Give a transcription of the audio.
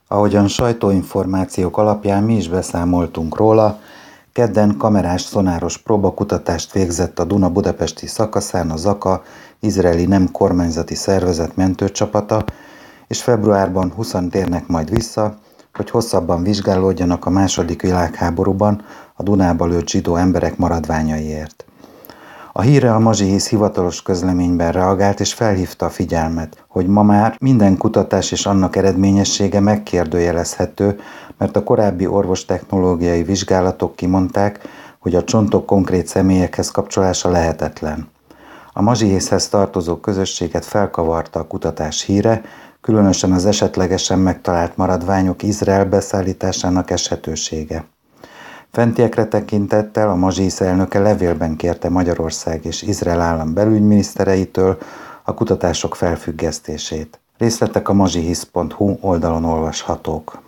Ahogyan sajtóinformációk alapján mi is beszámoltunk róla, kedden kamerás szonáros próbakutatást végzett a Duna budapesti szakaszán a Zaka izraeli nem kormányzati szervezet mentőcsapata, és februárban 20-an térnek majd vissza, hogy hosszabban vizsgálódjanak a II. Világháborúban a Dunába lőtt zsidó emberek maradványaiért. A hírre a Mazsihisz hivatalos közleményben reagált és felhívta a figyelmet, hogy ma már minden kutatás és annak eredményessége megkérdőjelezhető, mert a korábbi orvostechnológiai vizsgálatok kimondták, hogy a csontok konkrét személyekhez kapcsolása lehetetlen. A Mazsihiszhez tartozó közösséget felkavarta a kutatás híre, különösen az esetlegesen megtalált maradványok Izrael beszállításának eshetősége. Fentiekre tekintettel a Mazsihisz elnöke levélben kérte Magyarország és Izrael állam belügyminisztereitől a kutatások felfüggesztését. Részletek a mazsihisz.hu oldalon olvashatók.